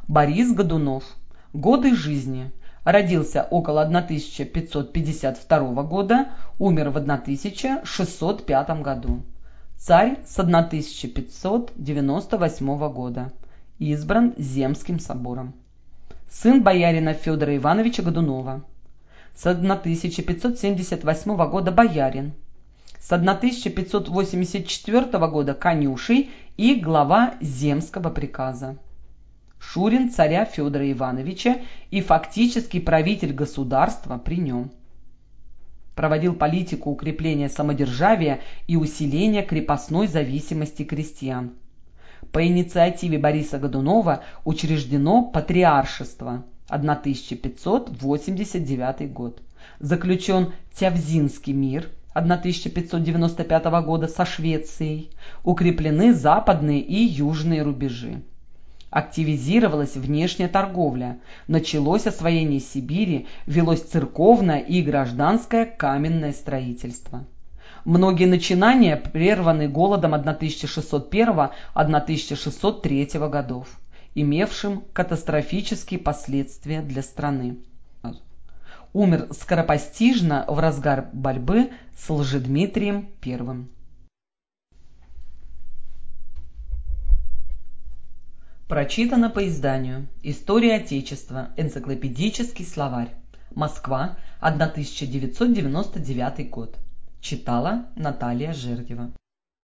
Борис Годунов. Годы жизни. Родился около 1552 года, умер в 1605 году. Царь с 1598 года. Избран Земским собором. Сын боярина Федора Ивановича Годунова. С 1578 года боярин. С 1584 года конюший и глава земского приказа. Шурин царя Федора Ивановича и фактический правитель государства при нем. Проводил политику укрепления самодержавия и усиления крепостной зависимости крестьян. По инициативе Бориса Годунова учреждено Патриаршество, 1589 год. Заключен Тявзинский мир 1595 года со Швецией. Укреплены западные и южные рубежи. Активизировалась внешняя торговля, началось освоение Сибири, велось церковное и гражданское каменное строительство. Многие начинания прерваны голодом 1601-1603 годов, имевшим катастрофические последствия для страны. Умер скоропостижно в разгар борьбы с Лжедмитрием I. Прочитано по изданию «История Отечества. Энциклопедический словарь. Москва, 1999 год». Читала Наталья Жердева.